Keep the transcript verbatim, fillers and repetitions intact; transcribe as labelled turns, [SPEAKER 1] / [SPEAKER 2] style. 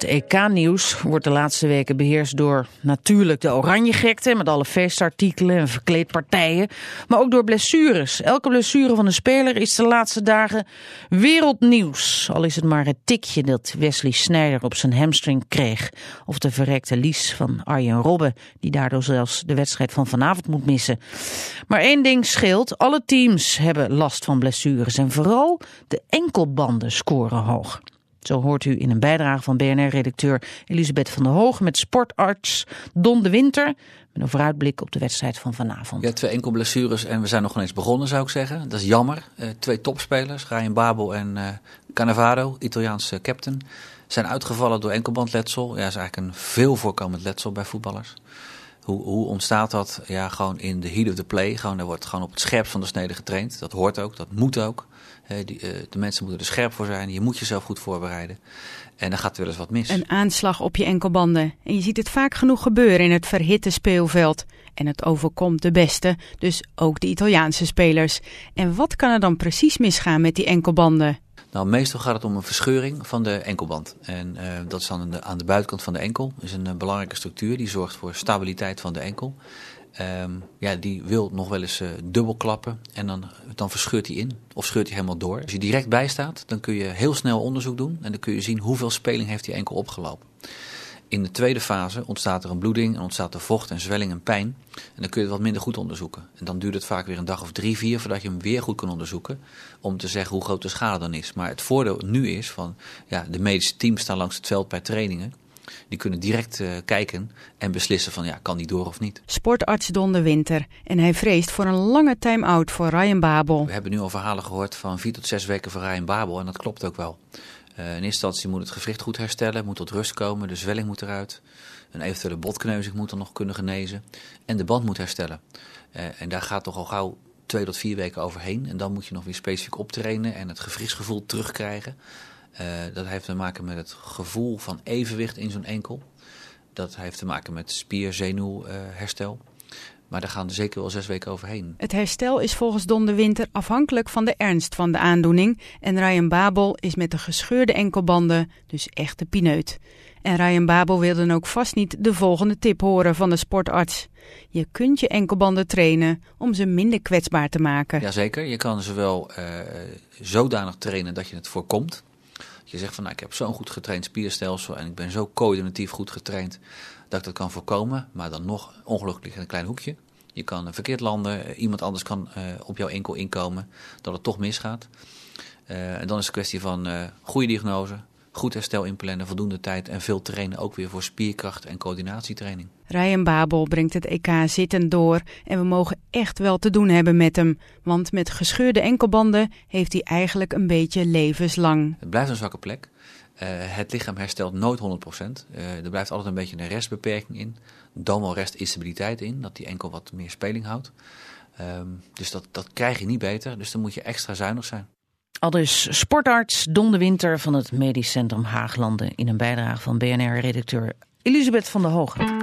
[SPEAKER 1] Het E K-nieuws wordt de laatste weken beheerst door natuurlijk de Oranjegekte met alle feestartikelen en verkleedpartijen, maar ook door blessures. Elke blessure van een speler is de laatste dagen wereldnieuws. Al is het maar het tikje dat Wesley Sneijder op zijn hamstring kreeg, of de verrekte lies van Arjen Robben, die daardoor zelfs de wedstrijd van vanavond moet missen. Maar één ding scheelt, alle teams hebben last van blessures en vooral de enkelbanden scoren hoog. Zo hoort u in een bijdrage van B N R-redacteur Elisabeth van der Hoog met sportarts Don de Winter met een vooruitblik op de wedstrijd van vanavond.
[SPEAKER 2] Ja, twee enkelblessures en we zijn nog eens begonnen, zou ik zeggen. Dat is jammer. Uh, twee topspelers, Ryan Babel en uh, Cannavaro, Italiaanse captain, zijn uitgevallen door enkelbandletsel. Ja, dat is eigenlijk een veel voorkomend letsel bij voetballers. Hoe, hoe ontstaat dat? Ja, gewoon in de heat of the play. Gewoon, er wordt gewoon op het scherpst van de snede getraind. Dat hoort ook, dat moet ook. He, die, uh, de mensen moeten er scherp voor zijn. Je moet jezelf goed voorbereiden. En dan gaat er wel eens wat mis.
[SPEAKER 3] Een aanslag op je enkelbanden. En je ziet het vaak genoeg gebeuren in het verhitte speelveld. En het overkomt de beste, dus ook de Italiaanse spelers. En wat kan er dan precies misgaan met die enkelbanden?
[SPEAKER 2] Nou, meestal gaat het om een verscheuring van de enkelband. En uh, dat is dan aan de, aan de buitenkant van de enkel. Dat is een uh, belangrijke structuur. Die zorgt voor stabiliteit van de enkel. Um, ja, die wil nog wel eens uh, dubbel klappen en dan, dan verscheurt hij in of scheurt hij helemaal door. Als je direct bij staat, dan kun je heel snel onderzoek doen en dan kun je zien hoeveel speling heeft die enkel opgelopen. In de tweede fase ontstaat er een bloeding en ontstaat er vocht en zwelling en pijn. En dan kun je het wat minder goed onderzoeken. En dan duurt het vaak weer een dag of drie, vier voordat je hem weer goed kan onderzoeken. Om te zeggen hoe groot de schade dan is. Maar het voordeel nu is van, ja, de medische teams staan langs het veld bij trainingen. Die kunnen direct uh, kijken en beslissen van, ja, kan die door of niet.
[SPEAKER 3] Sportarts Don de Winter. En hij vreest voor een lange time-out voor Ryan Babel.
[SPEAKER 2] We hebben nu al verhalen gehoord van vier tot zes weken voor Ryan Babel. En dat klopt ook wel. Uh, in eerste instantie moet het gewricht goed herstellen, moet tot rust komen, de zwelling moet eruit. Een eventuele botkneuzing moet dan nog kunnen genezen. En de band moet herstellen. Uh, en daar gaat toch al gauw twee tot vier weken overheen. En dan moet je nog weer specifiek optrainen en het gewrichtsgevoel terugkrijgen. Uh, dat heeft te maken met het gevoel van evenwicht in zo'n enkel. Dat heeft te maken met spier-zenuwherstel. Uh, maar daar gaan er zeker wel zes weken overheen.
[SPEAKER 3] Het herstel is volgens Don de Winter afhankelijk van de ernst van de aandoening. En Ryan Babel is met de gescheurde enkelbanden dus echt de pineut. En Ryan Babel wil dan ook vast niet de volgende tip horen van de sportarts. Je kunt je enkelbanden trainen om ze minder kwetsbaar te maken.
[SPEAKER 2] Jazeker, je kan ze wel uh, zodanig trainen dat je het voorkomt. Je zegt van, nou, ik heb zo'n goed getraind spierstelsel en ik ben zo coördinatief goed getraind dat ik dat kan voorkomen. Maar dan nog, ongelukkig ligt in een klein hoekje. Je kan uh, verkeerd landen, iemand anders kan uh, op jouw enkel inkomen, dat het toch misgaat. Uh, en dan is het een kwestie van uh, goede diagnose, goed herstel inplannen, voldoende tijd en veel trainen ook weer voor spierkracht en coördinatietraining.
[SPEAKER 3] Ryan Babel brengt het E K zittend door en we mogen echt wel te doen hebben met hem. Want met gescheurde enkelbanden heeft hij eigenlijk een beetje levenslang.
[SPEAKER 2] Het blijft een zwakke plek. Uh, het lichaam herstelt nooit honderd procent. Uh, er blijft altijd een beetje een restbeperking in. Dan wel restinstabiliteit in, dat die enkel wat meer speling houdt. Um, dus dat, dat krijg je niet beter, dus dan moet je extra zuinig zijn.
[SPEAKER 1] Aldus sportarts Don de Winter van het Medisch Centrum Haaglanden in een bijdrage van B N R-redacteur Elisabeth van der Hoog.